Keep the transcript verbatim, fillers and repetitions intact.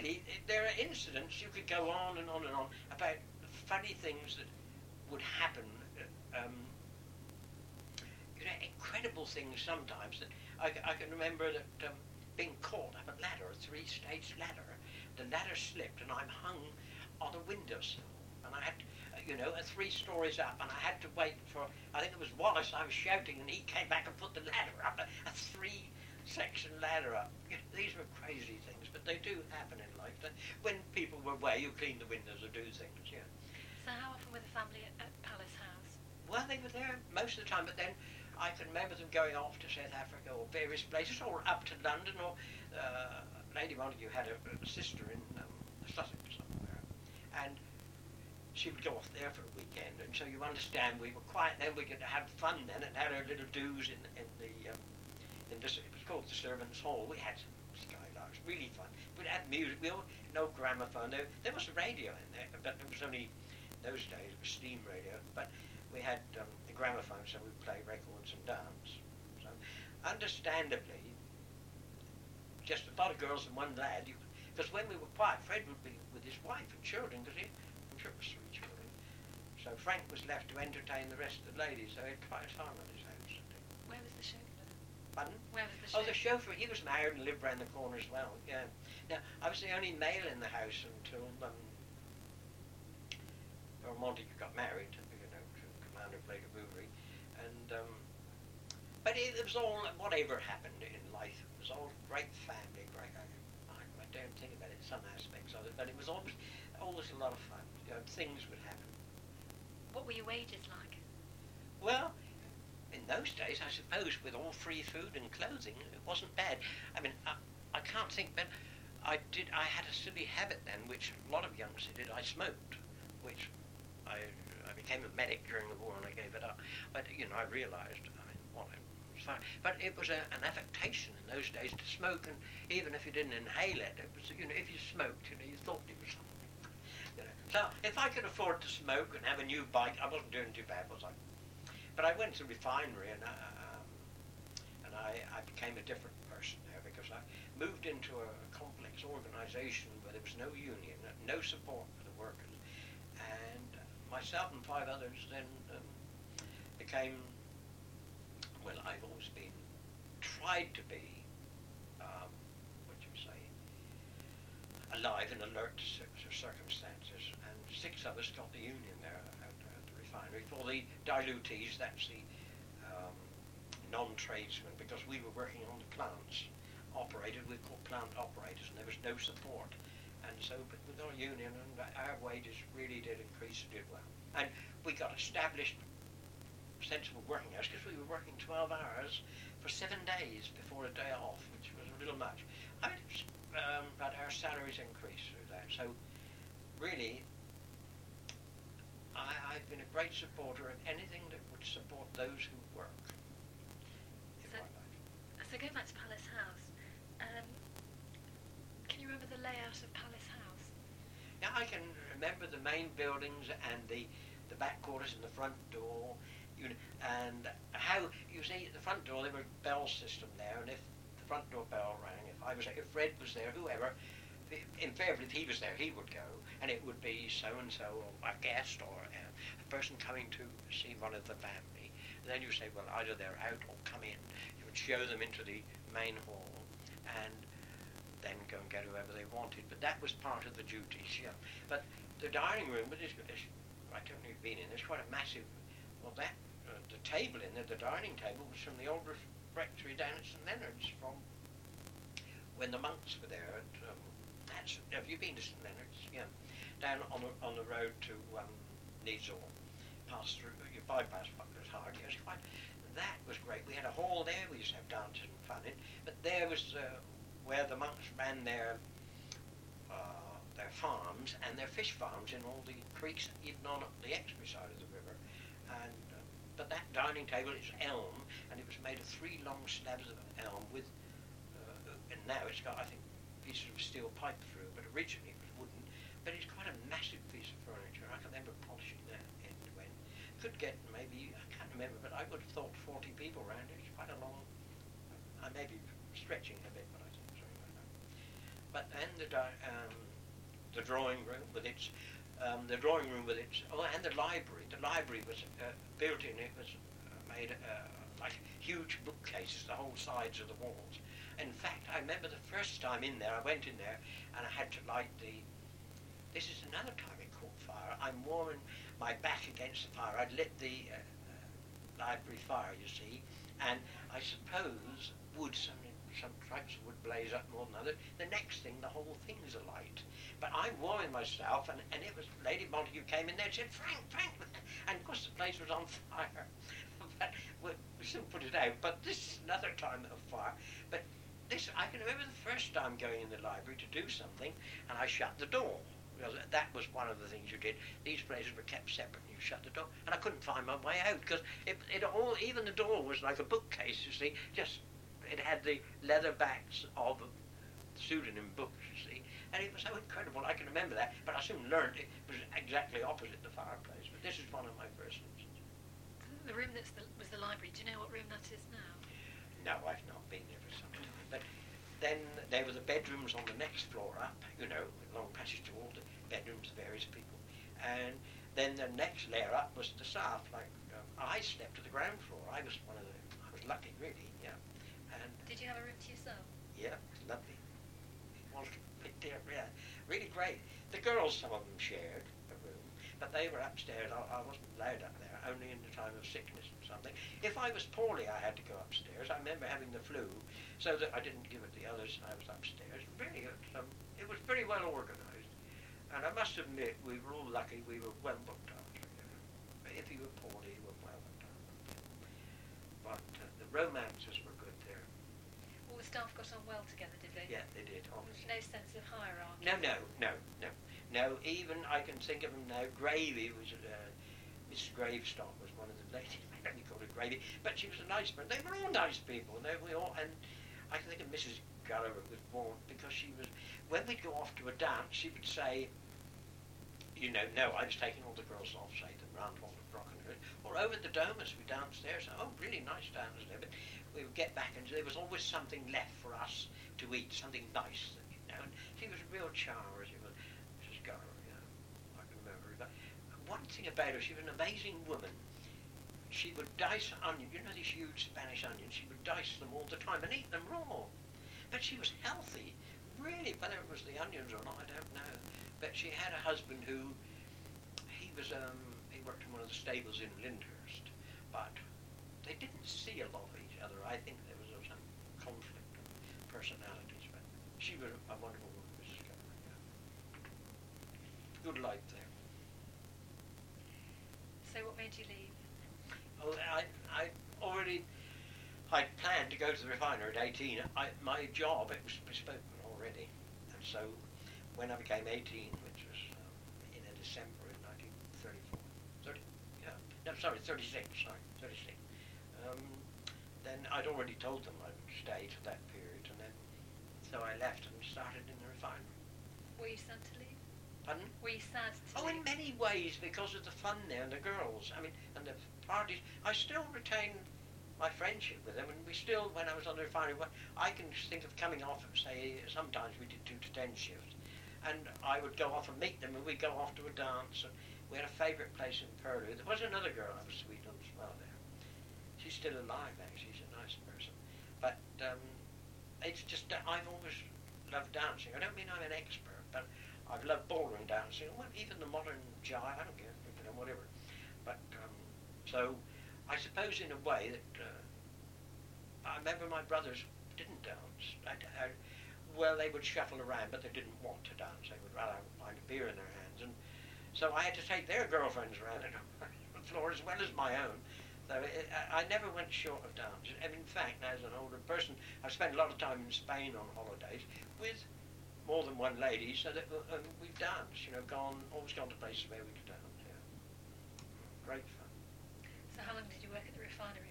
really, there are incidents, you could go on and on and on about funny things that would happen, uh, um, you know, incredible things sometimes. That I, I can remember that um, being caught up a ladder, a three-stage ladder, the ladder slipped and I'm hung on a windowsill, and I had, uh, you know, a three stories up, and I had to wait for, I think it was Wallace, I was shouting, and he came back and put the ladder up, a, a three-section ladder up. You know, these were crazy things, but they do happen in life. When people were away, you clean the windows or do things, yeah. So how often were the family at, at Palace House? Well, they were there most of the time, but then I can remember them going off to South Africa or various places, or up to London, or uh, Lady Montague had a, a sister in um, Sussex somewhere, and she would go off there for a weekend, and so you understand we were quiet then, we could have fun then, and had our little do's in, in the, um, in this, it was called the Servants' Hall. We had skylarks, really fun. We'd have music, we all, no gramophone, there, there was a radio in there, but it was only, those days it was steam radio, but we had um, the gramophone, so we'd play records and dance. So, understandably, just a lot of girls and one lad, because when we were quiet, Fred would be with his wife and children, because he, I'm sure it was three children. So Frank was left to entertain the rest of the ladies, so he had quite a time at his house. Where was the chauffeur? Pardon? Where was the chauffeur? Oh, the chauffeur? chauffeur, he was married and lived round the corner as well, yeah. Now, I was the only male in the house until um, well, Montague got married, you know, to Commander Blake of Bouverie, and um, but it, it was all, whatever happened in life, it was all great family, great, I, I don't think about it, some aspects of it, but it was always, always a lot of fun, you know, things would happen. What were your wages like? Well, in those days, I suppose, with all free food and clothing, it wasn't bad. I mean, I, I can't think, but I did, I had a silly habit then, which a lot of youngsters did, I smoked, which I, I became a medic during the war and I gave it up. But, you know, I realised, I mean, what, it was fine. But it was a, an affectation in those days to smoke, and even if you didn't inhale it, it was, you know, if you smoked, you know, you thought it was something. You know. So, if I could afford to smoke and have a new bike, I wasn't doing too bad, was I? But I went to the refinery and, uh, um, and I, I became a different person there, because I moved into a complex organisation where there was no union, no support for the workers, and myself and five others then um, became, well, I've always been, tried to be, um, what do you say, alive and alert to cir circumstances, and six of us got the union there at, at the refinery. For the dilutees, that's the um, non-tradesmen, because we were working on the plants, operated, we were called plant operators, and there was no support. And so, but with our union, and our wages really did increase, did well. And we got established sensible working hours, because we were working twelve hours for seven days before a day off, which was a little much. I mean, um, but our salaries increased through that. So, really, I, I've been a great supporter of anything that would support those who work. So, so going back to Palace House, um, can you remember the layout of Palace House? Yeah, I can remember the main buildings and the, the back quarters and the front door, you know, and how, you see, at the front door there were a bell system there, and if the front door bell rang, if I was, if Fred was there, whoever, invariably if he was there, he would go, and it would be so-and-so, or a guest, or uh, a person coming to see one of the family. And then you say, well, either they're out or come in. You would show them into the main hall, and then go and get whoever they wanted. But that was part of the duties, yeah. But the dining room, but it's, it's, I don't know if you've been in, there's quite a massive, well, that, uh, the table in there, the dining table, was from the old rectory down at St Leonard's, from when the monks were there. At, um, that's, have you been to St Leonard's? Yeah. Down on the, on the road to um, Neasel, pass through, you bypass Butler's Hard, yes, quite. That was great. We had a hall there, we used to have dances and fun in, but there was uh, where the monks ran their uh, their farms and their fish farms in all the creeks, even on the Exbury side of the river. And um, but that dining table is elm, and it was made of three long slabs of elm with, uh, and now it's got, I think, pieces of steel pipe through, but originally it was wooden. But it's quite a massive piece of furniture. I can remember polishing that end to end. Could get maybe, I can't remember, but I would have thought forty people around it. It's quite a long, I may be stretching a bit, but I think so. but then the di- um, the drawing room with its um, the drawing room with its oh, and the library. The library was uh, built in. It was uh, made uh, like huge bookcases, the whole sides of the walls. In fact, I remember the first time in there. I went in there and I had to light the. This is another time it caught fire. I'm warming my back against the fire. I'd lit the uh, uh, library fire, you see, and I suppose wood, some, some types of wood blaze up more than others. The next thing, the whole thing's alight. But I'm warming myself, and, and it was Lady Montague came in there and said, Frank, Frank, and of course the place was on fire. But we, we soon put it out. But this is another time of fire. But this, I can remember the first time going in the library to do something, and I shut the door. Because that was one of the things you did. These places were kept separate, and you shut the door, and I couldn't find my way out because it, it all, even the door was like a bookcase. You see, just it had the leather backs of pseudonym books. You see, and it was so incredible. I can remember that, but I soon learned it was exactly opposite the fireplace. But this is one of my first instances. The room that's the, was the library. Do you know what room that is now? No, I've not been there for some time. But then there were the bedrooms on the next floor up. You know, long passage to all the bedrooms of various people, and then the next layer up was the south. Like um, I slept to the ground floor. I was one of the. I was lucky, really. Yeah. And did you have a room to yourself? Yeah, it was lovely. It was there, yeah, really great. The girls, some of them shared a room, but they were upstairs. I, I wasn't allowed up there, only in the time of sickness or something. If I was poorly, I had to go upstairs. I remember having the flu, so that I didn't give it the others. I was upstairs. Really, it was, um, it was very well organised. And I must admit, we were all lucky. We were well looked after. You know. If you were poorly, you were well looked after. But uh, the romances were good there. All the staff got on well together, did they? Yeah, they did. There was no sense of hierarchy. No, no, no, no, no. Even I can think of them now. Gravy was uh, Missus Gravestock was one of the ladies. I don't call her Gravy, but she was a nice person. They were all nice people. And they, we all, and I can think of Missus Gulliver was warm because she was. When we'd go off to a dance, she would say, you know, no, I was taking all the girls off, say, to Roundhall and Brockenhurst, or over at the Domus, we danced there, so, oh, really nice dance there, but we would get back and there was always something left for us to eat, something nice, you know, and she was a real charmer, she was, Missus Gulliver, you know, I can remember her, but one thing about her, she was an amazing woman. She would dice onions, you know these huge Spanish onions, she would dice them all the time and eat them raw, but she was healthy. Really, whether it was the onions or not, I don't know. But she had a husband who, he was, um, he worked in one of the stables in Lyndhurst, but they didn't see a lot of each other. I think there was uh, some conflict of personalities, but she was a wonderful woman, Missus Gulliver. Yeah. Good life there. So what made you leave? Oh, I, I already, I planned to go to the refiner at eighteen. I, my job, it was bespoke already, and so when I became eighteen, which was um, in a December in nineteen thirty-four, thirty, yeah, no, sorry, thirty-six, sorry, thirty-six, um, then I'd already told them I would stay for that period, and then, so I left and started in the refinery. Were you sad to leave? Pardon? Were you sad to Oh, leave? in many ways, because of the fun there and the girls, I mean, and the parties. I still retain my friendship with them, and we still, when I was on the refinery, I can think of coming off, say, sometimes we did two to ten shifts, and I would go off and meet them, and we'd go off to a dance, and we had a favourite place in Purley. There was another girl I was sweet on as well there. She's still alive, actually, she's a nice person. But um, it's just, uh, I've always loved dancing. I don't mean I'm an expert, but I've loved ballroom dancing, well, even the modern jive, I don't care, you know, whatever. But, um, so, I suppose in a way that, uh, I remember my brothers didn't dance. I, I, well, they would shuffle around, but they didn't want to dance. They would rather find a beer in their hands. And so I had to take their girlfriends around the floor as well as my own. So it, I, I never went short of dancing. And in fact, as an older person, I've spent a lot of time in Spain on holidays with more than one lady, so that uh, we've danced, you know, gone, always gone to places where we could dance, yeah. Great fun. So how long did you work at the refinery